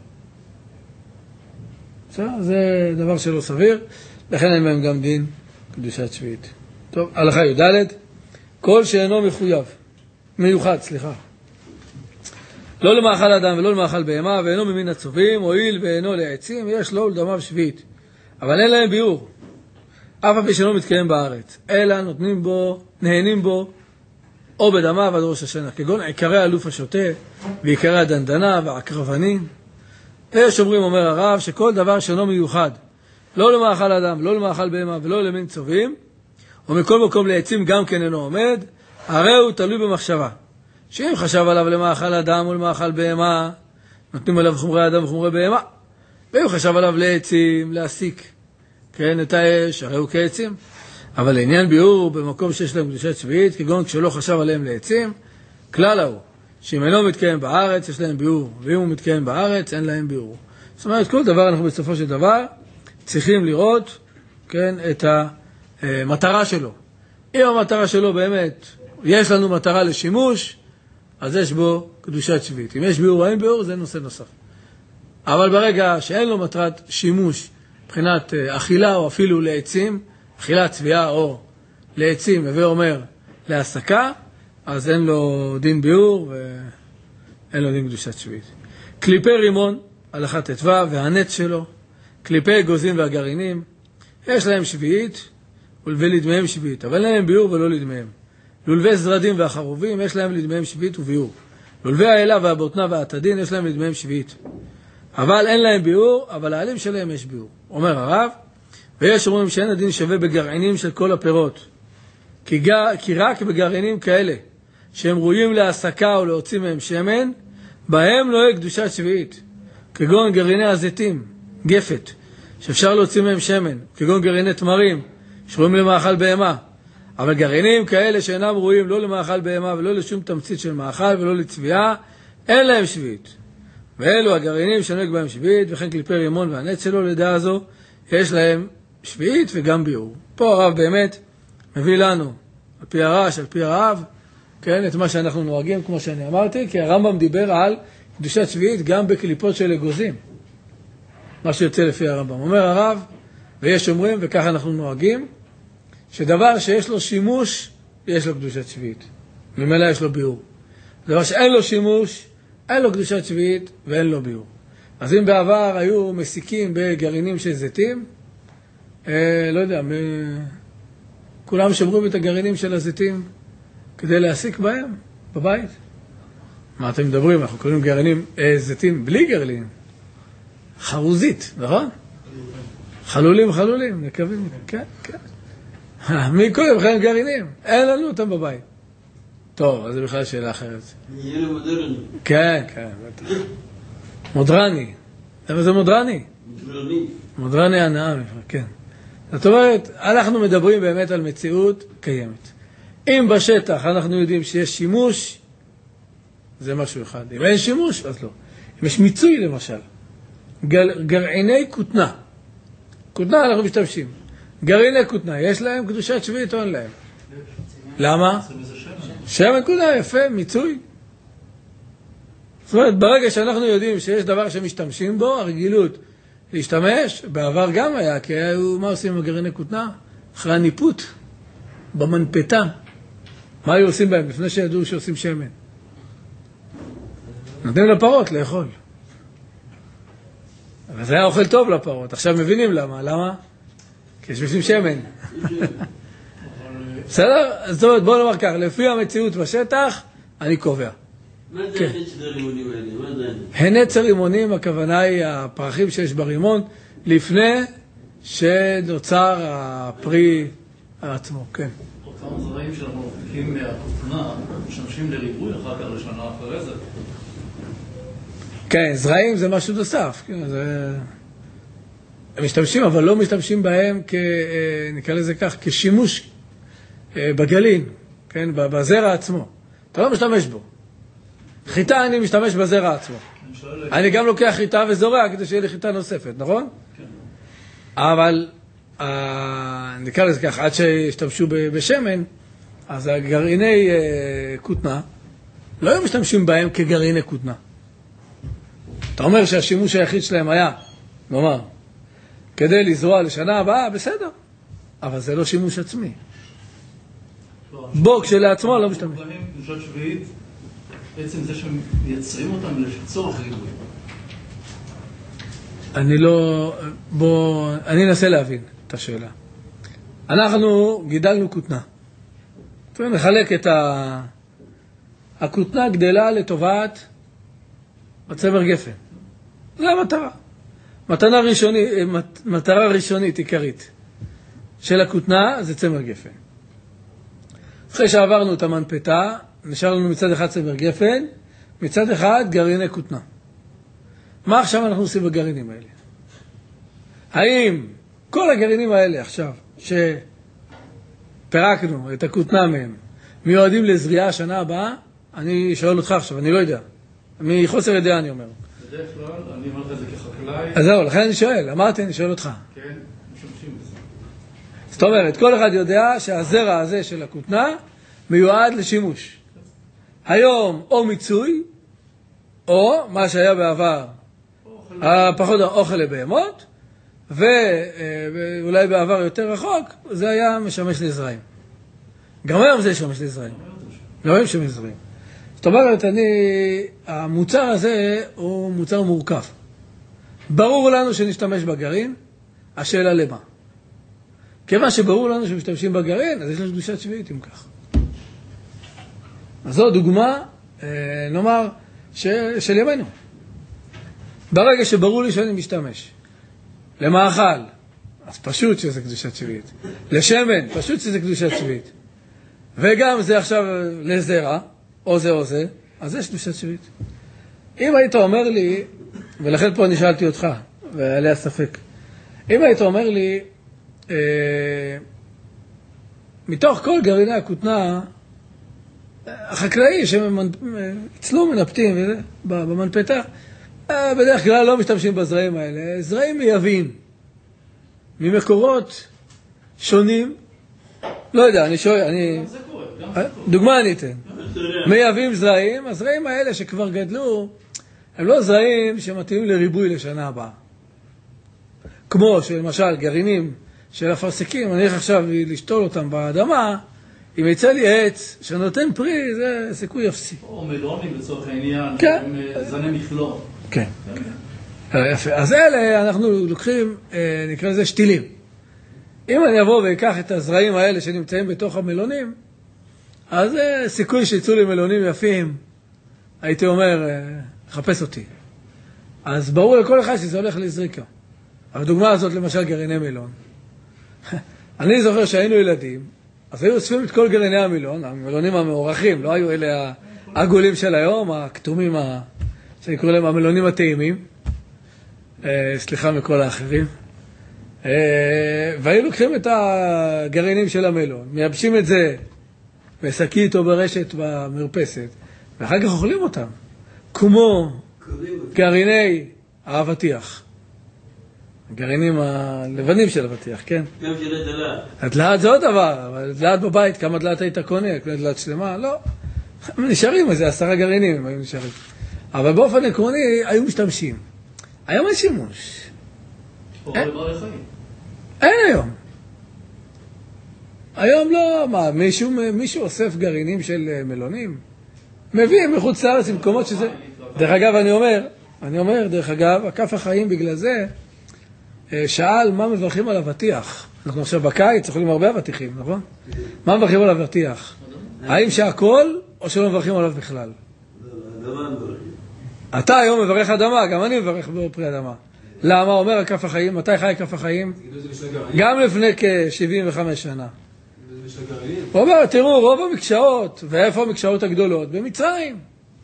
S1: זה דבר שלא סביר, לכן אין בהם גם דין קדושת שביעית. טוב, הלכה י"ד, כל שאינו מיוחד, לא למאכל אדם ולא למאכל בהמה, ואינו ממין הצובים, הואיל ואינו לעצים, יש לו לדמיו שביעית. אבל אין להם ביאור, אף על פי שאינו מתקיים בארץ, אלא נהנים בו, או בדמיו עד ראש השנה, כגון עיקרי האלוף השוטה, ועיקרי הדנדנה והעקרבנים. ויש אומרים, אומר הרב, שכל דבר שאינו מיוחד, לא למאכל אדם, לא למאכל בהמה ולא למין צובים, ומכל מקום לעצים גם כן אינו עומד, הרי הוא תלוי במחשבה. שאם חשב עליו למאכל אדם או למאכל בהמה, נותנים עליו חומרי אדם וחומרי בהמה. ואם חשב עליו לעצים, להסיק, כן, את האש, הרי הוא כעצים. אבל לעניין ביאור במקום שיש להם קדושת שביעית, כגון כשלא חשב עליהם לעצים, כלל הוא, שאם אינו מתקיים בארץ, יש להם ביאור, ואם הוא מתקיים בארץ, אין להם ביאור. זאת אומרת, כל דבר אנחנו בסופו של דבר צריכים לראות, כן, את המטרה שלו. אם המטרה שלו באמת, יש לנו מטרה לשימוש, אז יש בו קדושת שביעית. אם יש ביאור או אין ביאור, זה נושא נוסף. אבל ברגע שאין לו מטרת שימוש, מבחינת אכילה או אפילו לעצים, אכילה, צביעה או לעצים, הווה אומר להסקה, אז אין לו דין ביאור ואין לו דין קדושת שביעית. קליפי רימון, הלכה ט"ו, והנץ שלו, קליפי אגוזים והגרעינים, יש להם שביעית ולדמיהם שביעית, אבל אין להם ביאור ולא לדמיהם. לולבי זרדים והחרובים, יש להם לדמיהם שביעית וביאור. לולבי האלה והבוטנה והעתדין, יש להם לדמיהם שביעית. אבל אין להם ביאור, אבל העלים שלהם יש ביאור. אומר הרב, ויש אומרים שאין הדין שווה בגרעינים של כל הפירות. כי רק בגרעינים כאלה, שהם ראויים להסקה או להוציא מהם שמן, בהם לא יהיה קדושת שביעית. כגון גרעיני הזיתים, גפת, שאפשר להוציא מהם שמן. כגון גרעיני תמרים, שראויים למאכל בהמה. אבל גרעינים כאלה שאינם ראויים לא למאכל בהמה ולא לשום תמצית של מאכל ולא לצביעה, אין להם שביעית. ואלו הגרעינים שנוהג בהם שביעית, וכן קליפי רימון והנץ שלו לדעה זו, יש להם שביעית וגם ביאור. פה הרב באמת מביא לנו, על פי הרש, על פי הרב, כן, את מה שאנחנו נוהגים, כמו שאני אמרתי, כי הרמב"ם דיבר על קדושת שביעית גם בקליפות של אגוזים. מה שיוצא לפי הרמב"ם. אומר הרב, ויש אומרים, וככה אנחנו נוהגים, שדבר שיש לו שימוש, יש לו קדושת שביעית. ממילא יש לו ביאור. דבר שאין לו שימוש, אין לו קדושת שביעית ואין לו ביאור. אז אם בעבר היו מסיקים בגרעינים של זיתים, לא יודע, כולם שמרו את הגרעינים של הזיתים כדי להסיק בהם, בבית. מה אתם מדברים? אנחנו קוראים גרעינים זיתים בלי גרעינים. חרוזית, נכון? חלולים, נקבים, כן, כן. מי קודם לכן גרעינים? אין לנו אותם בבית. טוב, אז זה בכלל שאלה אחרת.
S4: יהיה מודרני.
S1: כן, כן, בטח. מודרני. זה מודרני? מודרני הנאה, כן. זאת אומרת, אנחנו מדברים באמת על מציאות קיימת. אם בשטח אנחנו יודעים שיש שימוש, זה משהו אחד. אם אין שימוש, אז לא. אם יש מיצוי למשל, גרעיני כותנה. כותנה אנחנו משתמשים. גרעיני כותנה, יש להם קדושת שביעית או אין להם? למה? שמן כותנה, יפה, מיצוי. זאת אומרת, ברגע שאנחנו יודעים שיש דבר שמשתמשים בו, הרגילות להשתמש, בעבר גם היה, כי מה עושים עם הגרעיני כותנה? אחרי הניפות, במנפתה. מה היו עושים בהם לפני שידעו שעושים שמן? נותנים לפרות לאכול. אבל זה היה אוכל טוב לפרות. עכשיו מבינים למה. למה? כי יש בפנים שמן. בסדר? זאת אומרת, בואו נאמר כך, לפי המציאות בשטח, אני קובע.
S4: מה זה הנץ הרימונים האלה? מה זה הנץ?
S1: הנץ הרימונים, הכוונה היא הפרחים שיש ברימון, לפני שנוצר הפרי עצמו, כן.
S5: אותם זרעים שאנחנו מפיקים מהכותנה, משמשים לריבוי אחר כך לשנה אחרי זה.
S1: כן, זרעים זה משהו נוסף, כן, זה... הם משתמשים, אבל לא משתמשים בהם, נקרא לזה כך, כשימוש בגלין, כן, בזרע עצמו. אתה לא משתמש בו. חיטה אני משתמש בזרע עצמו. אני גם לוקח חיטה וזורע כדי שיהיה לי חיטה נוספת, נכון? כן. אבל נקרא לזה כך, עד שהשתמשו בשמן, אז הגרעיני כותנה, לא היו משתמשים בהם כגרעיני כותנה. אתה אומר שהשימוש היחיד שלהם היה, נאמר, כדי לזרוע לשנה הבאה, בסדר. אבל זה לא שימוש עצמי. בו כשלעצמו לא משתמש.
S5: קדושת שביעית, בעצם זה שהם מייצרים אותם לצורך ריבוי.
S1: אני אנסה להבין את השאלה. אנחנו גידלנו כותנה. נחלק את הכותנה גדלה לטובת בצמר גפן. זה המטרה. מטרה ראשונית עיקרית של הכותנה זה צמר גפן. אחרי שעברנו את המנפתה, נשאר לנו מצד אחד צמר גפן, מצד אחד גרעיני כותנה. מה עכשיו אנחנו עושים בגרעינים האלה? האם כל הגרעינים האלה עכשיו, שפרקנו את הכותנה מהם, מיועדים לזריעה השנה הבאה? אני שואל אותך עכשיו, אני לא יודע. מחוסר ידיעה אני אומר.
S5: בדרך כלל, אני אומר לך את זה כחקלאי.
S1: אז זהו, לכן אני שואל, אמרתי, אני שואל אותך.
S5: כן, משתמשים בזה.
S1: זאת אומרת, כל אחד יודע שהזרע הזה של הכותנה מיועד לשימוש. היום או מיצוי, או מה שהיה בעבר, פחות אוכל לבהמות, ואולי בעבר יותר רחוק, זה היה משמש לזרעים. גם היום זה משמש לזרעים. גם היום משמש לזרעים. זאת אומרת, המוצר הזה הוא מוצר מורכב. ברור לנו שנשתמש בגרעין, השאלה למה. כיוון שברור לנו שמשתמשים בגרעין, אז יש לנו קדושת שביעית אם כך. אז זו דוגמה, נאמר, של ימינו. ברגע שברור לי שאני משתמש למאכל, אז פשוט שזה קדושת שביעית. לשמן, פשוט שזה קדושת שביעית. וגם זה עכשיו לזרע, או זה או זה, אז יש קדושת שביעית. אם היית אומר לי, ולכן פה אני שאלתי אותך, ועליה ספק, אם היית אומר לי, מתוך כל גרעיני הכותנה, החקלאי שאצלו מנפטים במנפתה, בדרך כלל לא משתמשים בזרעים האלה, זרעים מייבאים, ממקורות שונים, לא יודע, אני שואל, דוגמה אני אתן. מייבאים זרעים, הזרעים האלה שכבר גדלו, הם לא זרעים שמתאימים לריבוי לשנה הבאה. כמו שלמשל גרעינים של אפרסקים, אני הולך עכשיו לשתול אותם באדמה, אם יצא לי עץ שנותן פרי, זה סיכוי אפסי.
S5: או מלונים לצורך העניין,
S1: כן.
S5: הם זני מכלול.
S1: כן. יפה. אז אלה אנחנו לוקחים, נקרא לזה שתילים. אם אני אבוא ויקח את הזרעים האלה שנמצאים בתוך המלונים, אז סיכוי שיצאו לי מלונים יפים, הייתי אומר, חפש אותי. אז ברור לכל אחד שזה הולך לזריקה. הדוגמה הזאת למשל גרעיני מלון. אני זוכר שהיינו ילדים, אז היו אוספים את כל גרעיני המלון, המלונים המאורחים, לא היו אלה העגולים של היום, הכתומים, שאני קורא להם המלונים הטעימים, סליחה מכל האחרים, והיו לוקחים את הגרעינים של המלון, מייבשים את זה בשקית או ברשת במרפסת, ואחר כך אוכלים אותם, כמו גרעיני האבטיח. הגרעינים הלבנים של אבטיח, כן?
S4: גם של הדלת.
S1: הדלת זה עוד דבר, אבל דלת בבית, כמה דלת היית קונה? קונה דלת שלמה? לא. נשארים איזה 10 גרעינים, הם היו נשארים. אבל באופן עקרוני היו משתמשים. היום אין שימוש.
S5: או לבעלי חיים.
S1: אין היום. היום לא, מה, מישהו אוסף גרעינים של מלונים? מביאים מחוץ לארץ במקומות שזה... דרך אגב, אני אומר, דרך אגב, הכף החיים בגלל זה, שאל מה מברכים על אבטיח. אנחנו עכשיו בקיץ, אוכלים הרבה אבטיחים, נכון? מה מברכים על אבטיח? האם שהכל, או שלא מברכים עליו בכלל?
S4: אדמה מברכים.
S1: אתה היום מברך אדמה, גם אני מברך בפרי אדמה. למה? אומר הכף החיים, מתי חי כף החיים? גם לפני כ-75 שנה. הוא אומר, תראו, רוב המקשאות, ואיפה המקשאות הגדולות? במצרים.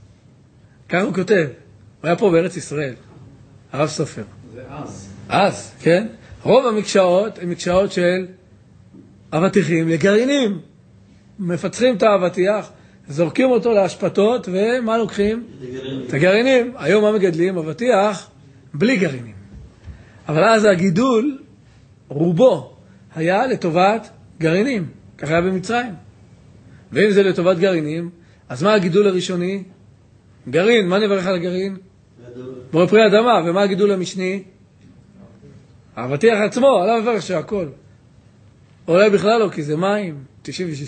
S1: כך הוא כותב. הוא היה פה בארץ ישראל, הרב סופר.
S5: זה
S1: אז, כן? רוב המקשאות הן מקשאות של אבטיחים לגרעינים. מפצחים את האבטיח, זורקים אותו להשפתות, ומה לוקחים? את הגרעינים. היום מה מגדלים? אבטיח בלי גרעינים. אבל אז הגידול, רובו, היה לטובת גרעינים. ככה היה במצרים. ואם זה לטובת גרעינים, אז מה הגידול הראשוני? גרעין. מה נברך על הגרעין? פרי אדמה. ומה הגידול המשני? האבטיח עצמו, עליו מברך שהכל. אולי בכלל לא, כי זה מים, 96%.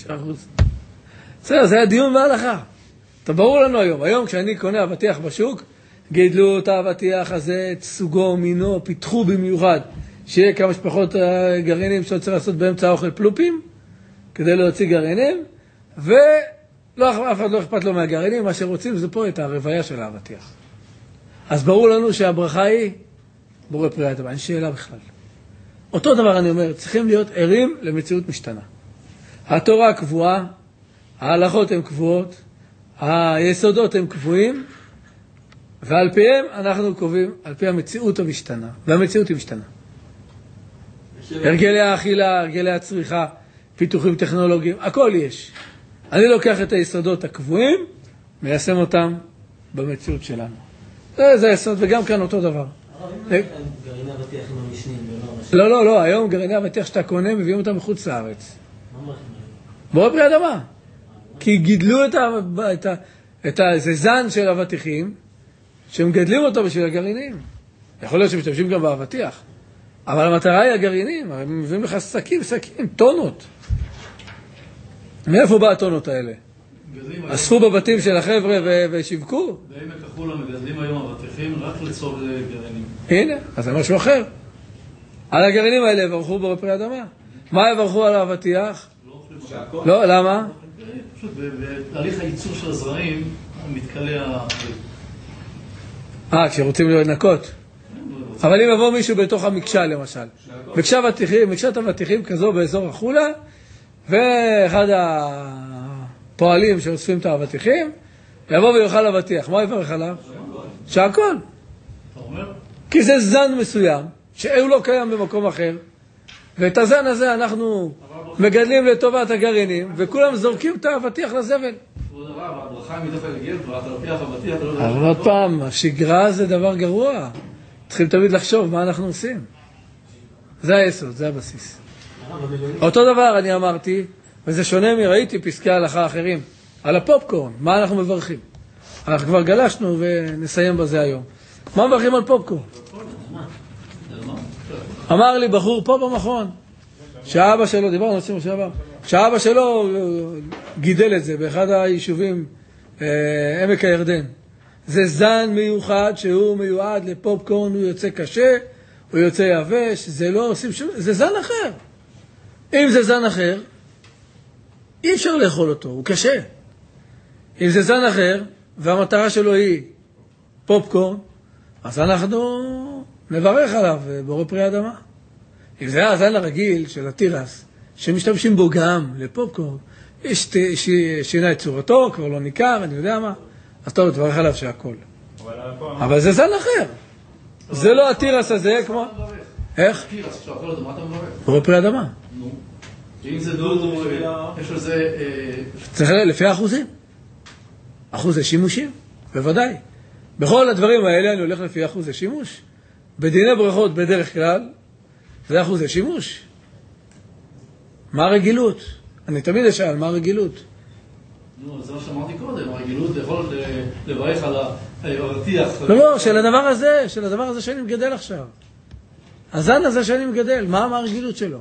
S1: בסדר, זה היה דיון בהלכה. אתה ברור לנו היום. היום כשאני קונה אבטיח בשוק, גידלו את האבטיח הזה, את סוגו, מינו, פיתחו במיוחד, שיהיה כמה שפחות גרעינים שאתה צריך לעשות באמצע האוכל פלופים, כדי להוציא גרעינים, אף אחד לא אכפת לו מהגרעינים, מה שרוצים זה פה את הרוויה של האבטיח. אז ברור לנו שהברכה היא בורא פרי אדמה, אין שאלה בכלל. אותו דבר אני אומר, צריכים להיות ערים למציאות משתנה. התורה קבועה, ההלכות הן קבועות, היסודות הן קבועים, ועל פיהם אנחנו קובעים, על פי המציאות המשתנה, והמציאות היא משתנה. הרגלי האכילה, הרגלי הצריכה, פיתוחים טכנולוגיים, הכל יש. אני לוקח את היסודות הקבועים, מיישם אותם במציאות שלנו. זה היסוד, וגם כאן אותו דבר.
S2: גרעיני אבטיח עם המשנים ולא הראשי.
S1: לא, היום גרעיני אבטיח שאתה קונה, מביאים אותם מחוץ לארץ.
S2: מה מרחיבים?
S1: בורא פרי אדמה. כי גידלו זה זן של אבטיחים, שהם גדלים אותו בשביל הגרעינים. יכול להיות שמשתמשים גם באבטיח. אבל המטרה היא הגרעינים, הם מביאים לך שקים, טונות. מאיפה בא הטונות האלה? אספו בבתים של החבר'ה ושיווקו?
S5: בעמק החולה מגדלים היום אבטיחים רק לצורך גרעינים.
S1: הנה, אז זה משהו אחר. על הגרעינים האלה יברכו בורא פרי אדמה. מה יברכו על האבטיח? לא, למה?
S5: פשוט בתהליך הייצור של הזרעים מתקלה
S1: כשרוצים לנקות. אבל אם יבוא מישהו בתוך המקשה למשל, מקשת אבטיחים כזו באזור החולה, ואחד הפועלים שאוספים את האבטיחים, יבוא ויאכל אבטיח, מה יברך עליו? שהכל. כי זה זן מסוים, שהוא לא קיים במקום אחר, ואת הזן הזה אנחנו מגדלים לטובת הגרעינים, וכולם זורקים את האבטיח לזבל.
S5: הברכה היא מתוך הגל, ואתה לוקח אבטיח, אתה לא יודע...
S1: אבל עוד פעם, השגרה זה דבר גרוע. צריכים תמיד לחשוב מה אנחנו עושים. זה היסוד, זה הבסיס. אותו דבר אני אמרתי, וזה שונה מראיתי פסקי הלכה אחרים, על הפופקורן, מה אנחנו מברכים. אנחנו כבר גלשנו ונסיים בזה היום. מה מברכים על פופקורן? אמר לי בחור פה במכון, שהאבא שלו, דיברנו עושים שעבר, שהאבא שלו גידל את זה באחד היישובים, עמק הירדן. זה זן מיוחד שהוא מיועד לפופקורן, הוא יוצא קשה, הוא יוצא יבש, זה לא עושים שום, זה זן אחר. אם זה זן אחר, אי אפשר לאכול אותו, הוא קשה. אם זה זן אחר, והמטרה שלו היא פופקורן, אז אנחנו נברך עליו בורא פרי אדמה. אם זה הזן הרגיל של התירס, שמשתמשים בו גם לפופקורן, שינה את צורתו, כבר לא ניכר, אני יודע מה, אז טוב, תברך עליו שהכל. אבל זה זן אחר. זה לא התירס הזה, כמו... איך?
S5: תירס, כשאתה אותו, מה אתה מברך?
S1: בורא פרי אדמה.
S5: נו. אם זה דודו, יש לזה...
S1: צריך לפי האחוזים. אחוזי שימושים, בוודאי. בכל הדברים האלה אני הולך לפי אחוזי שימוש. בדיני ברכות בדרך כלל, זה אחוזי שימוש. מה הרגילות? אני תמיד אשאל, מה הרגילות?
S5: נו, זה מה שאמרתי קודם, הרגילות יכול לברך על האבטיח.
S1: לא, של הדבר הזה שאני מגדל עכשיו. הזן הזה שאני מגדל, מה הרגילות שלו?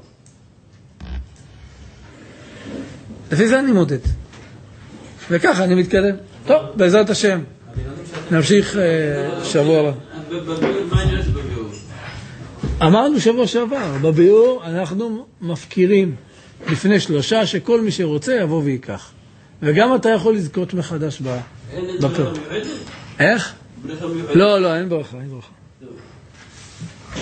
S1: לפי זה אני מודד. וככה אני מתקדם. טוב, בעזרת השם. נמשיך שבוע הבא.
S4: מה העניין שבביאור?
S1: אמרנו שבוע שעבר, בביאור אנחנו מפקירים לפני 3 שכל מי שרוצה יבוא ויקח. וגם אתה יכול לזכות מחדש
S4: אין את ברכה מיוחדת?
S1: איך?
S4: ברכה מיוחדת?
S1: לא, אין ברכה.